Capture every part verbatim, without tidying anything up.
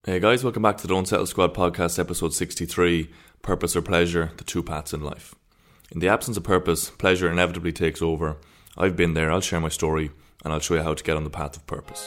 Hey guys, welcome back to the Don't Settle Squad podcast, episode sixty-three, Purpose or Pleasure, the two paths in life. In the absence of purpose, pleasure inevitably takes over. I've been there, I'll share my story, and I'll show you how to get on the path of purpose.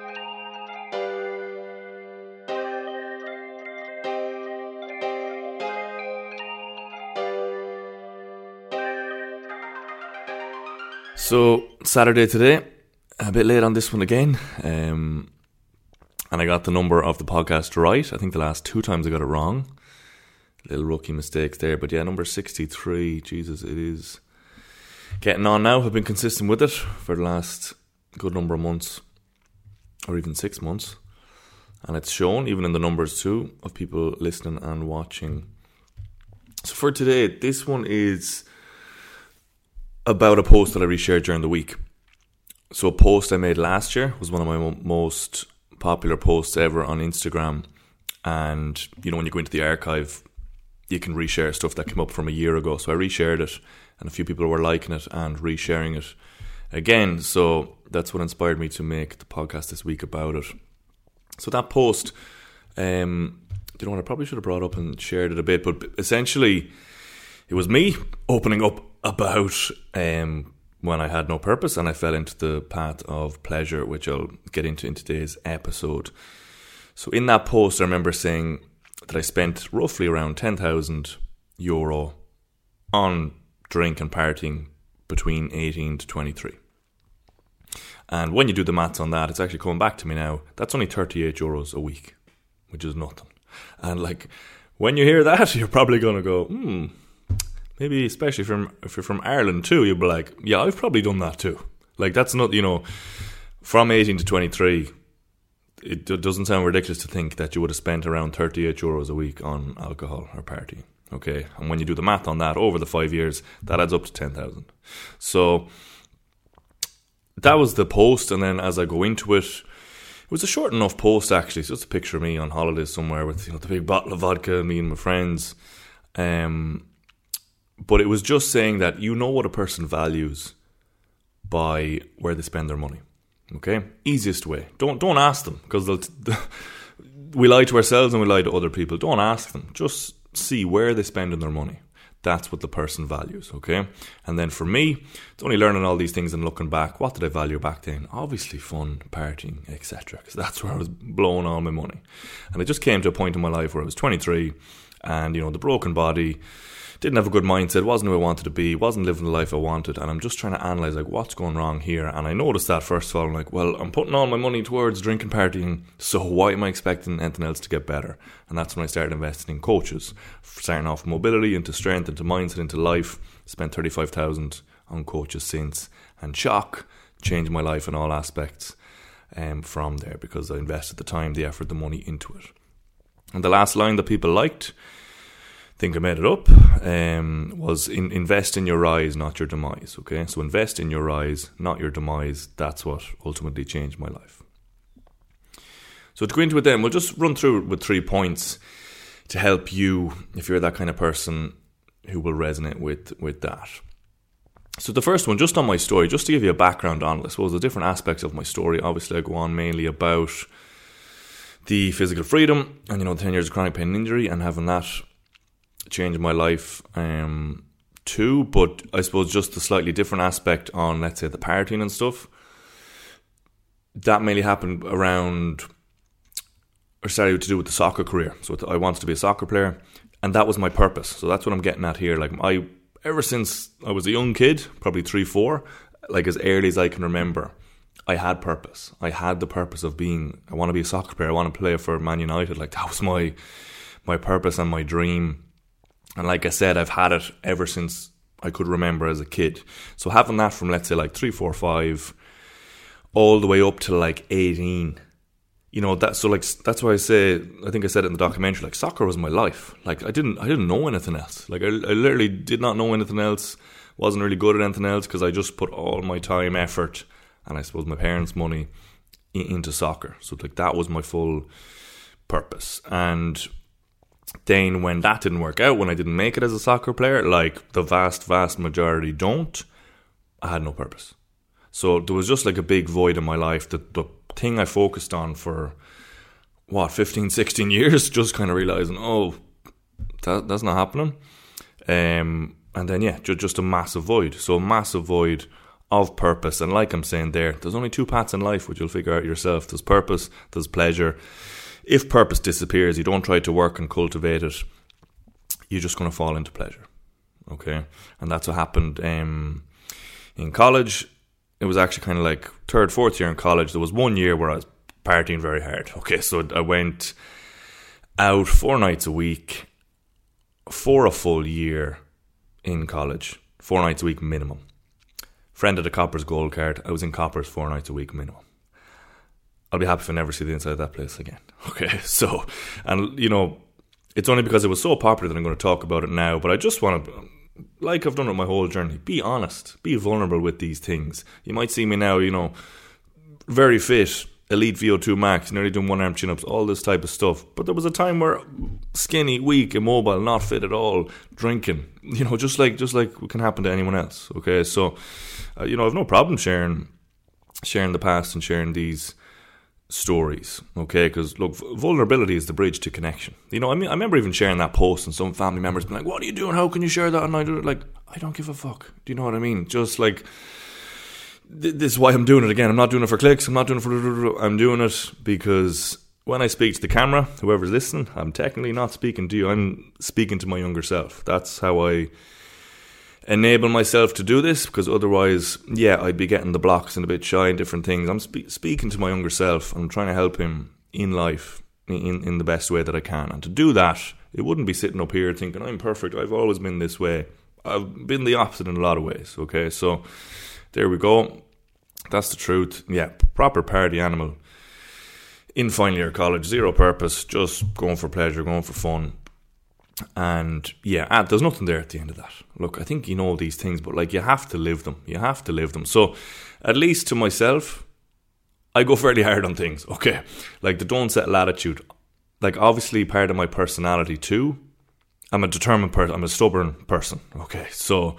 So, Saturday today, a bit late on this one again. Um... And I got the number of the podcast right. I think the last two times I got it wrong. Little rookie mistakes there. But yeah, number sixty-three. Jesus, it is getting on now. I've been consistent with it for the last good number of months. Or even six months. And it's shown, even in the numbers too, of people listening and watching. So for today, this one is about a post that I reshared during the week. So a post I made last year was one of my mo- most... popular posts ever on Instagram, and you know when you go into the archive you can reshare stuff that came up from a year ago, so I reshared it and a few people were liking it and resharing it again, so that's what inspired me to make the podcast this week about it. So that post, um, you know what, I probably should have brought up and shared it a bit, but essentially it was me opening up about um when I had no purpose and I fell into the path of pleasure, which I'll get into in today's episode. So in that post, I remember saying that I spent roughly around ten thousand euro on drink and partying between eighteen to twenty-three. And when you do the maths on that, it's actually coming back to me now. That's only thirty-eight euros a week, which is nothing. And like, when you hear that, you're probably going to go, hmm, maybe especially from if you're from Ireland too, you'll be like, yeah, I've probably done that too. Like that's not, you know, from eighteen to twenty-three, it doesn't sound ridiculous to think that you would have spent around thirty-eight euros a week on alcohol or partying. Okay, and when you do the math on that over the five years, that adds up to ten thousand. So that was the post, and then as I go into it, it was a short enough post actually. So it's a picture of me on holidays somewhere with, you know, the big bottle of vodka, me and my friends. Um. But it was just saying that you know what a person values by where they spend their money. Okay? Easiest way. Don't don't ask them, because they'll t- we lie to ourselves and we lie to other people. Don't ask them. Just see where they're spending their money. That's what the person values, okay? And then for me, it's only learning all these things and looking back. What did I value back then? Obviously fun, partying, et cetera. Because that's where I was blowing all my money. And it just came to a point in my life where I was twenty-three and, you know, the broken body, didn't have a good mindset, wasn't who I wanted to be, wasn't living the life I wanted, and I'm just trying to analyse like what's going wrong here. And I noticed that first of all, I'm like, well, I'm putting all my money towards drinking, partying, so why am I expecting anything else to get better? And that's when I started investing in coaches, starting off mobility into strength, into mindset, into life. Spent thirty-five thousand on coaches since, and shock, changed my life in all aspects um, from there, because I invested the time, the effort, the money into it. And the last line that people liked, think I made it up, um, was in, invest in your rise, not your demise. Okay, so invest in your rise, not your demise. That's what ultimately changed my life. So to go into it then, we'll just run through it with three points to help you if you're that kind of person who will resonate with, with that. So the first one, just on my story, just to give you a background on it, I suppose the different aspects of my story. Obviously I go on mainly about the physical freedom and, you know, ten years of chronic pain and injury and having that changed my life um, too, but I suppose just a slightly different aspect on, let's say, the partying and stuff. That mainly happened around, or started to do with the soccer career. So I wanted to be a soccer player, and that was my purpose. So that's what I'm getting at here. Like I, ever since I was a young kid, probably three, four, like as early as I can remember, I had purpose. I had the purpose of being, I want to be a soccer player. I want to play for Man United. Like that was my my purpose and my dream. And like I said, I've had it ever since I could remember as a kid. So having that from, let's say, like three, four, five, all the way up to like eighteen, you know, that, so like, that's why I say, I think I said it in the documentary, like soccer was my life. Like I didn't, I didn't know anything else. Like I, I literally did not know anything else. Wasn't really good at anything else because I just put all my time, effort, and I suppose my parents' money in, into soccer. So like that was my full purpose. And then when that didn't work out, when I didn't make it as a soccer player, like the vast, vast majority don't, I had no purpose. So there was just like a big void in my life. That the thing I focused on for what, fifteen, sixteen years, just kind of realising, oh, that, that's not happening. Um, and then, yeah, just, just a massive void. So a massive void of purpose. And like I'm saying there, there's only two paths in life, which you'll figure out yourself. There's purpose, there's pleasure. If purpose disappears, you don't try to work and cultivate it, you're just going to fall into pleasure. Okay? And that's what happened um, in college. It was actually kind of like third, fourth year in college. There was one year where I was partying very hard. Okay, so I went out four nights a week for a full year in college. Four nights a week minimum. Friend had a Coppers Gold card. I was in Coppers four nights a week minimum. I'll be happy if I never see the inside of that place again. Okay, so, and you know, it's only because it was so popular that I'm going to talk about it now, but I just want to, like I've done with my whole journey, be honest, be vulnerable with these things. You might see me now, you know, very fit, elite V O two max, nearly doing one arm chin-ups, all this type of stuff. But there was a time where skinny, weak, immobile, not fit at all, drinking, you know, just like just like it can happen to anyone else. Okay, so, uh, you know, I've no problem sharing, sharing the past and sharing these stories, okay, because look, vulnerability is the bridge to connection. You know, I mean, I remember even sharing that post and some family members being like, what are you doing, how can you share that? And I do it like, I don't give a fuck, do you know what I mean? Just like, th- this is why I'm doing it again. I'm not doing it for clicks, I'm not doing it for, I'm doing it because when I speak to the camera, whoever's listening, I'm technically not speaking to you, I'm speaking to my younger self. That's how I enable myself to do this, because otherwise, yeah, I'd be getting the blocks and a bit shy and different things. I'm spe- speaking to my younger self. I'm trying to help him in life in, in the best way that I can. And to do that, it wouldn't be sitting up here thinking, I'm perfect, I've always been this way. I've been the opposite in a lot of ways, okay? So, there we go. That's the truth. Yeah, proper party animal. In final year college, zero purpose, just going for pleasure, going for fun. And yeah, and there's nothing there at the end of that. Look, I think you know these things, but like you have to live them. You have to live them. So at least to myself, I go fairly hard on things. Okay, like the don't settle attitude. Like obviously part of my personality too. I'm a determined person. I'm a stubborn person. Okay, so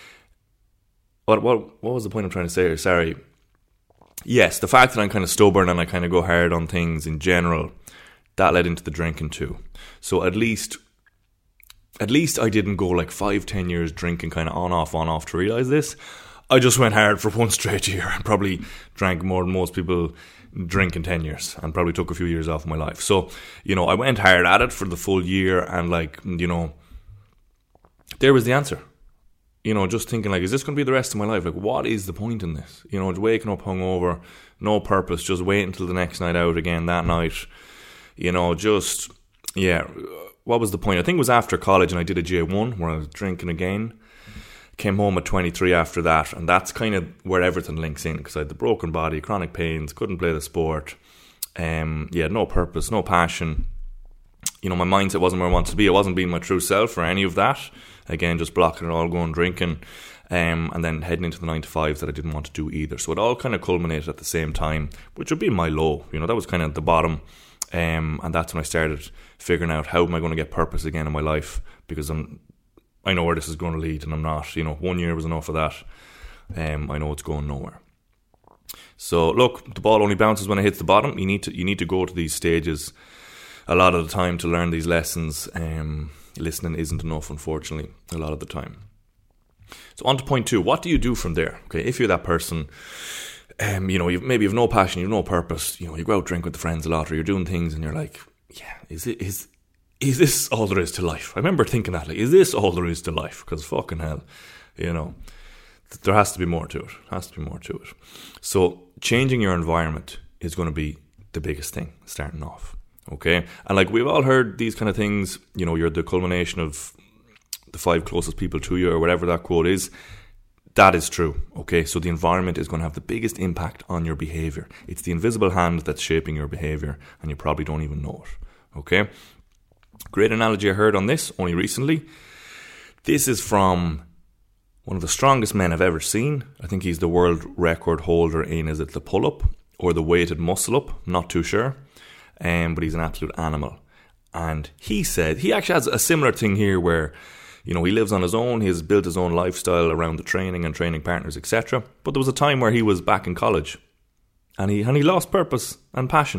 what what what was the point I'm trying to say here? Sorry. Yes, the fact that I'm kind of stubborn and I kind of go hard on things in general, that led into the drinking too. So at least. At least I didn't go like five, ten years drinking kind of on, off, on, off to realise this. I just went hard for one straight year and probably drank more than most people drink in ten years and probably took a few years off my life. So, you know, I went hard at it for the full year and like, you know, there was the answer. You know, just thinking like, is this going to be the rest of my life? Like, what is the point in this? You know, waking up hungover, no purpose, just wait until the next night out again that night. You know, just, yeah... What was the point? I think it was after college and I did a J one where I was drinking again. Came home at twenty-three after that, and that's kind of where everything links in, because I had the broken body, chronic pains, couldn't play the sport. Um, yeah, no purpose, no passion. You know, my mindset wasn't where I wanted to be. I wasn't being my true self or any of that. Again, just blocking it all, going drinking, um, and then heading into the nine to fives that I didn't want to do either. So it all kind of culminated at the same time, which would be my low. You know, that was kind of the bottom. Um, and that's when I started figuring out how am I going to get purpose again in my life, because I'm, I know where this is going to lead and I'm not, you know, one year was enough of that. Um, I know it's going nowhere. So look, the ball only bounces when it hits the bottom. You need to, you need to go to these stages a lot of the time to learn these lessons. Um, listening isn't enough, unfortunately, a lot of the time. So on to point two, what do you do from there? Okay, if you're that person, Um, you know, you've, maybe you've no passion, you've no purpose, you know, you go out drink with the friends a lot, or you're doing things and you're like, yeah, is it, is, is this all there is to life? I remember thinking that, like, is this all there is to life? Because fucking hell, you know, th- there has to be more to it, has to be more to it. So changing your environment is going to be the biggest thing starting off, okay? And like, we've all heard these kind of things, you know, you're the culmination of the five closest people to you, or whatever that quote is. That is true, okay? So the environment is going to have the biggest impact on your behaviour. It's the invisible hand that's shaping your behaviour, and you probably don't even know it, okay? Great analogy I heard on this only recently. This is from one of the strongest men I've ever seen. I think he's the world record holder in, is it the pull-up or the weighted muscle-up? Not too sure, um, but he's an absolute animal. And he said, he actually has a similar thing here where, you know, he lives on his own, he has built his own lifestyle around the training and training partners, et cetera. But there was a time where he was back in college and he and he lost purpose and passion.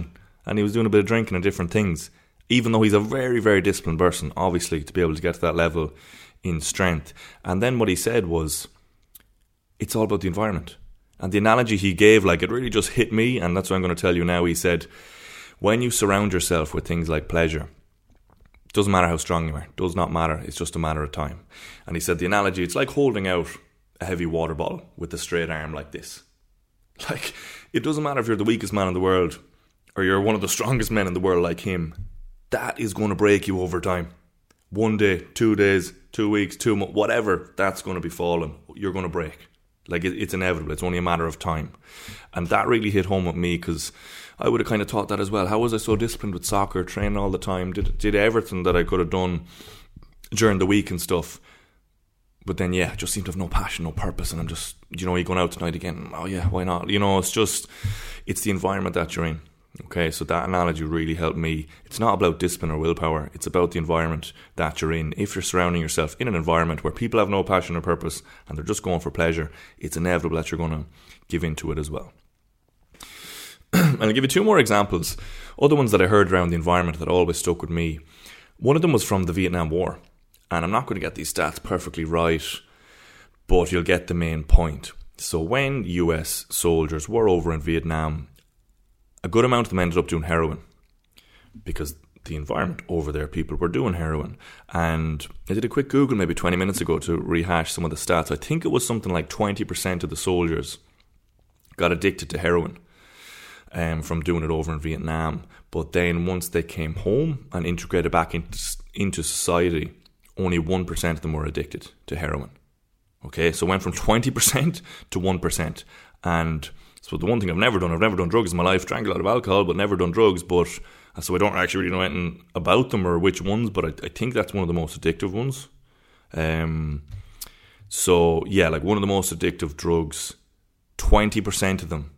and he was doing a bit of drinking and different things, even though he's a very, very disciplined person, obviously, to be able to get to that level in strength. And then what he said was, it's all about the environment. And the analogy he gave, like, it really just hit me, and that's what I'm going to tell you now. He said, when you surround yourself with things like pleasure, it doesn't matter how strong you are, it does not matter, it's just a matter of time. And he said the analogy, it's like holding out a heavy water bottle with a straight arm like this. Like, it doesn't matter if you're the weakest man in the world or you're one of the strongest men in the world like him. That is going to break you over time. One day, two days, two weeks, two months, whatever, that's going to be falling. You're going to break. Like, it, it's inevitable. It's only a matter of time. And that really hit home with me, because I would have kind of thought that as well. How was I so disciplined with soccer, training all the time, did did everything that I could have done during the week and stuff. But then, yeah, just seemed to have no passion, no purpose. And I'm just, you know, you're going out tonight again. Oh, yeah, why not? You know, it's just, it's the environment that you're in. Okay, so that analogy really helped me. It's not about discipline or willpower. It's about the environment that you're in. If you're surrounding yourself in an environment where people have no passion or purpose and they're just going for pleasure, it's inevitable that you're going to give into it as well. And I'll give you two more examples, other ones that I heard around the environment that always stuck with me. One of them was from the Vietnam War. And I'm not going to get these stats perfectly right, but you'll get the main point. So when U S soldiers were over in Vietnam, a good amount of them ended up doing heroin, because the environment over there, people were doing heroin. And I did a quick Google maybe twenty minutes ago to rehash some of the stats. I think it was something like twenty percent of the soldiers got addicted to heroin um, from doing it over in Vietnam. But then once they came home and integrated back into, into society, only one percent of them were addicted to heroin. Okay, so it went from twenty percent to one percent. And so the one thing I've never done, I've never done drugs in my life, drank a lot of alcohol, but never done drugs. But so I don't actually really know anything about them or which ones, but I, I think that's one of the most addictive ones. Um, so yeah, like one of the most addictive drugs, twenty percent of them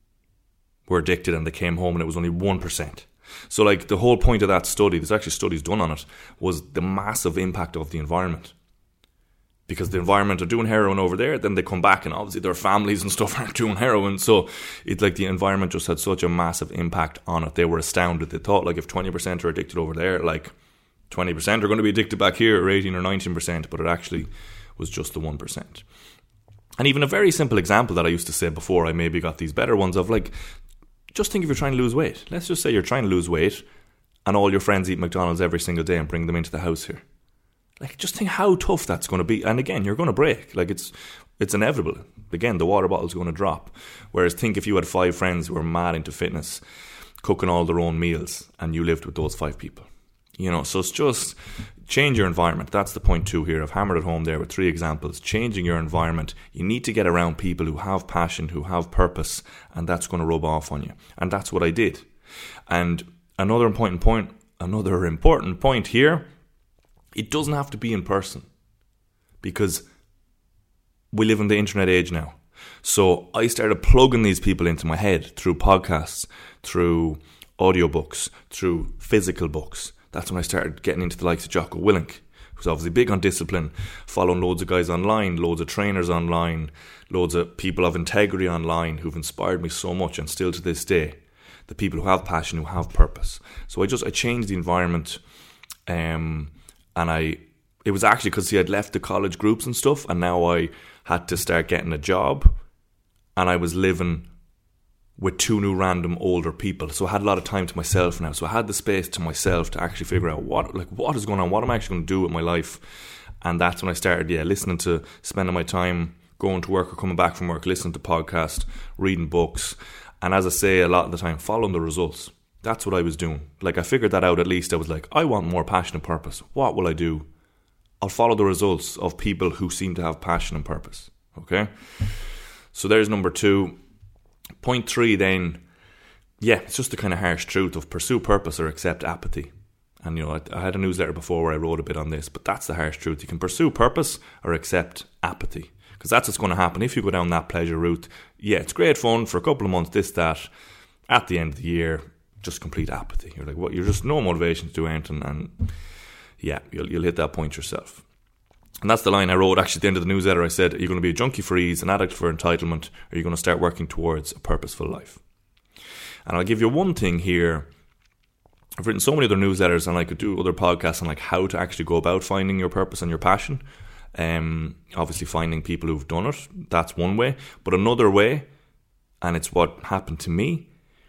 were addicted and they came home and it was only one percent. So like the whole point of that study, there's actually studies done on it, was the massive impact of the environment. Because the environment are doing heroin over there, then they come back and obviously their families and stuff aren't doing heroin. So it's like the environment just had such a massive impact on it. They were astounded. They thought like if twenty percent are addicted over there, like twenty percent are going to be addicted back here, or eighteen or nineteen percent, but it actually was just the one percent. And even a very simple example that I used to say before, I maybe got these better ones of like, just think if you're trying to lose weight. Let's just say you're trying to lose weight and all your friends eat McDonald's every single day and bring them into the house here. Like, just think how tough that's going to be. And again, you're going to break. Like, it's it's inevitable. Again, the water bottle's going to drop. Whereas think if you had five friends who were mad into fitness, cooking all their own meals, and you lived with those five people. You know, so it's just change your environment. That's the point two here. I've hammered it home there with three examples. Changing your environment. You need to get around people who have passion, who have purpose, and that's going to rub off on you. And that's what I did. And another important point, another important point here, it doesn't have to be in person, because we live in the internet age now. So I started plugging these people into my head through podcasts, through audiobooks, through physical books. That's when I started getting into the likes of Jocko Willink, who's obviously big on discipline, following loads of guys online, loads of trainers online, loads of people of integrity online who've inspired me so much, and still to this day, the people who have passion, who have purpose. So I just, I changed the environment, um, and I, it was actually because, see, I'd left the college groups and stuff, and now I had to start getting a job, and I was living with two new random older people. So I had a lot of time to myself now. So I had the space to myself to actually figure out what, like, what is going on, what am I actually going to do with my life. And that's when I started, yeah, listening to, spending my time going to work or coming back from work, listening to podcasts, reading books. And as I say, a lot of the time, following the results. That's what I was doing. Like, I figured that out at least. I was like, I want more passion and purpose. What will I do? I'll follow the results of people who seem to have passion and purpose. Okay? So there's number two. Point three then, yeah, it's just the kind of harsh truth of pursue purpose or accept apathy. And, you know, I, I had a newsletter before where I wrote a bit on this, but that's the harsh truth. You can pursue purpose or accept apathy, because that's what's going to happen if you go down that pleasure route. Yeah, it's great fun for a couple of months, this, that. At the end of the year, just complete apathy. You're like, what? You're just no motivation to do anything, and yeah, you'll you'll hit that point yourself. And that's the line I wrote actually at the end of the newsletter. I said, are you going to be a junkie for ease, an addict for entitlement, or are you going to start working towards a purposeful life? And I'll give you one thing here I've written so many other newsletters, and I could do other podcasts on like how to actually go about finding your purpose and your passion. Um, obviously finding people who've done it, that's one way. But another way, and it's what happened to me,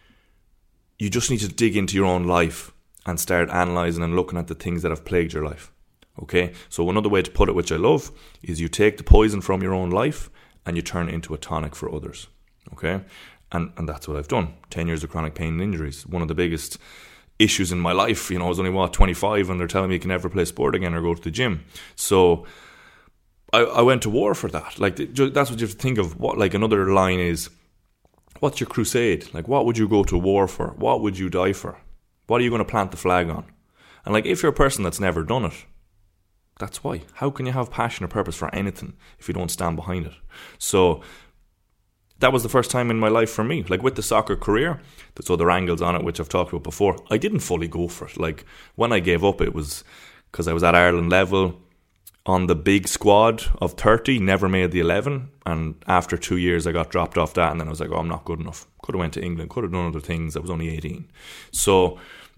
you just need to dig into your own life and start analysing and looking at the things that have plagued your life. Okay, so another way to put it, which I love, is you take the poison from your own life and you turn it into a tonic for others. Okay, and and that's what I've done. Ten years of chronic pain and injuries, one of the biggest issues in my life. You know, I was only what twenty-five, and they're telling me you can never play sport again or go to the gym. So I, I went to war for that. Like, that's what you have to think of. What, like, another line is, what's your crusade? Like, what would you go to war for? What would you die for? What are you going to plant the flag on? And like, if you're a person that's never done it, that's why. How can you have passion or purpose for anything if you don't stand behind it? So that was the first time in my life for me. Like, with the soccer career, there's other angles on it, which I've talked about before. I didn't fully go for it. Like, when I gave up, it was because I was at Ireland level on the big squad of thirty, never made the eleven. And after two years, I got dropped off that. And then I was like, oh, I'm not good enough. Could have went to England, could have done other things. I was only eighteen. So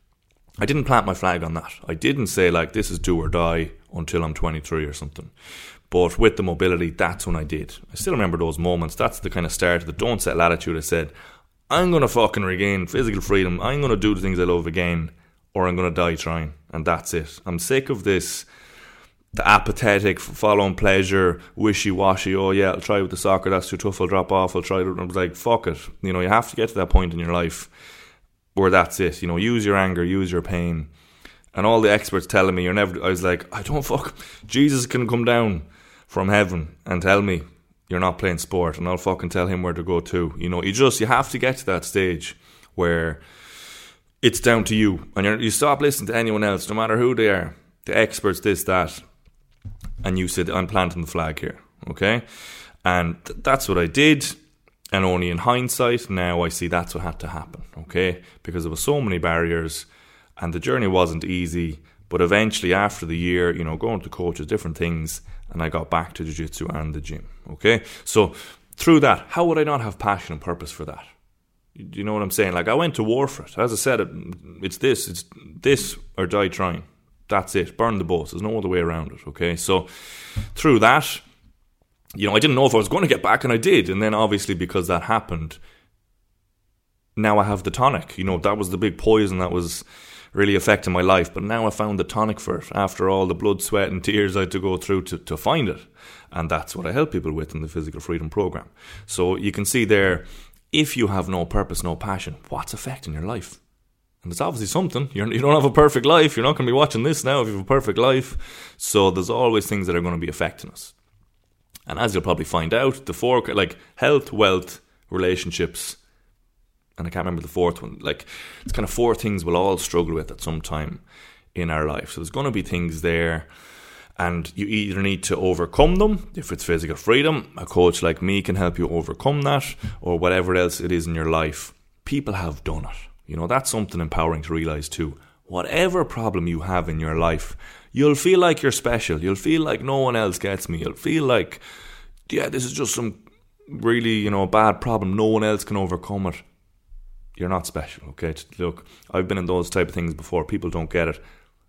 I didn't plant my flag on that. I didn't say, like, this is do or die until I'm twenty-three or something. But with the mobility, that's when I did. I still remember those moments. That's the kind of start of the don't settle attitude. I said, I'm going to fucking regain physical freedom. I'm going to do the things I love again, or I'm going to die trying. And that's it. I'm sick of this, the apathetic, following pleasure, wishy-washy. Oh yeah, I'll try with the soccer. That's too tough. I'll drop off. I'll try it. I was like, fuck it. You know, you have to get to that point in your life where that's it. You know, use your anger, use your pain. And all the experts telling me you're never, I was like, I don't fuck, Jesus can come down from heaven and tell me you're not playing sport, and I'll fucking tell him where to go to. You know, you just, you have to get to that stage where it's down to you, and you're, you stop listening to anyone else, no matter who they are, the experts, this, that, and you said, I'm planting the flag here, okay? And th- that's what I did. And only in hindsight, now I see that's what had to happen, okay? Because there were so many barriers, and the journey wasn't easy. But eventually, after the year, you know, going to coaches, different things, and I got back to jiu-jitsu and the gym, okay? So through that, how would I not have passion and purpose for that? Do you know what I'm saying? Like, I went to war for it. As I said, it, it's this, it's this or die trying. That's it. Burn the boats. There's no other way around it, okay? So through that, you know, I didn't know if I was going to get back, and I did. And then obviously, because that happened, now I have the tonic. You know, that was the big poison that was really affecting my life. But now I found the tonic for it after all the blood, sweat and tears I had to go through to, to find it. And that's what I help people with in the Physical Freedom Program. So you can see there, if you have no purpose, no passion, what's affecting your life? And it's obviously something. You're, you don't have a perfect life. You're not going to be watching this now if you have a perfect life. So there's always things that are going to be affecting us. And as you'll probably find out, the four, like health, wealth, relationships, and I can't remember the fourth one. Like, it's kind of four things we'll all struggle with at some time in our life. So there's going to be things there, and you either need to overcome them. If it's physical freedom, a coach like me can help you overcome that, or whatever else it is in your life. People have done it. You know, that's something empowering to realise too. Whatever problem you have in your life, you'll feel like you're special. You'll feel like no one else gets me. You'll feel like, yeah, this is just some really, you know, bad problem. No one else can overcome it. You're not special, okay? Look, I've been in those type of things before. People don't get it.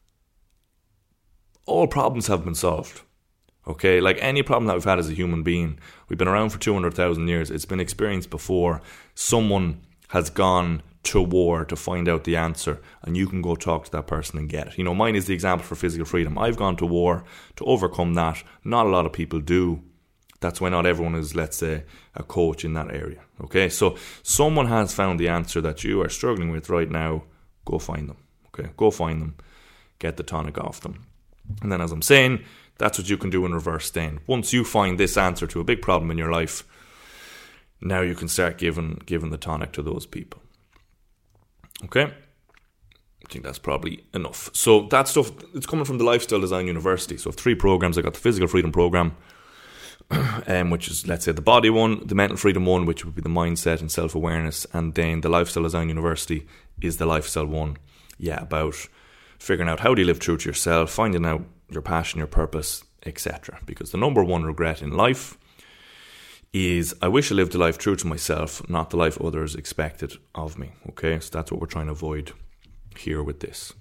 All problems have been solved, okay? Like any problem that we've had as a human being, we've been around for two hundred thousand years. It's been experienced before. Someone has gone to war to find out the answer, and you can go talk to that person and get it. You know, mine is the example for physical freedom. I've gone to war to overcome that. Not a lot of people do. That's why not everyone is, let's say, a coach in that area. Okay, so someone has found the answer that you are struggling with right now. Go find them. Okay, go find them. Get the tonic off them. And then, as I'm saying, that's what you can do in reverse then. Once you find this answer to a big problem in your life, now you can start giving giving the tonic to those people. Okay, I think that's probably enough. So that stuff, it's coming from the Lifestyle Design University. So I have three programs. I got the Physical Freedom Program, um, which is, let's say, the body one, the Mental Freedom one, which would be the mindset and self-awareness, and then the Lifestyle Design University is the lifestyle one. Yeah, about figuring out how do you live true to yourself, finding out your passion, your purpose, et cetera. Because the number one regret in life is I wish I lived a life true to myself, not the life others expected of me. Okay, so that's what we're trying to avoid here with this.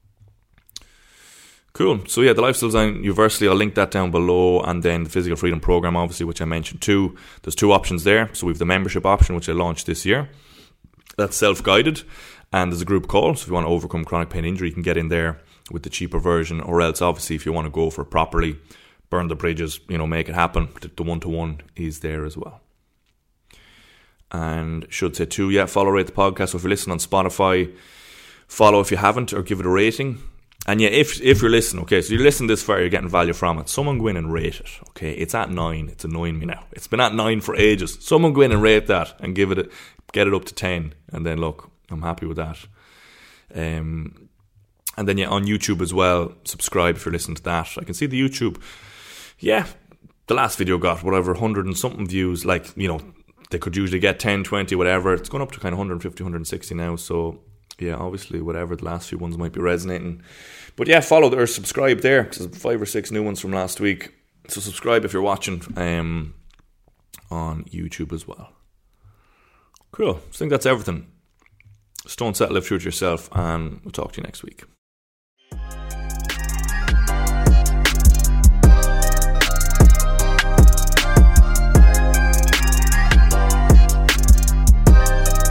Cool. So yeah, the Lifestyle Design University, I'll link that down below, and then the Physical Freedom Program, obviously, which I mentioned too. There's two options there. So we have the membership option, which I launched this year. That's self-guided, and there's a group call. So if you want to overcome chronic pain injury, you can get in there with the cheaper version, or else obviously if you want to go for it properly, burn the bridges, you know, make it happen, the one-to-one is there as well. And should say too, yeah, follow, rate the podcast. So if you're listening on Spotify, follow if you haven't, or give it a rating. And yeah, if if you're listening, okay, so you're listening this far, you're getting value from it, someone go in and rate it, okay? It's at nine. It's annoying me now. It's been at nine for ages. Someone go in and rate that and give it, a, get it up to ten. And then look, I'm happy with that. Um, and then yeah, on YouTube as well, subscribe if you're listening to that. I can see the YouTube, yeah, the last video got whatever, one hundred and something views. Like, you know, they could usually get ten, twenty, whatever. It's gone up to kind of one fifty, one sixty now, so yeah, obviously, whatever, the last few ones might be resonating. But yeah, follow or subscribe there, because there's five or six new ones from last week. So subscribe if you're watching um, on YouTube as well. Cool. I think that's everything. Stone Set, live true to yourself, and we'll talk to you next week.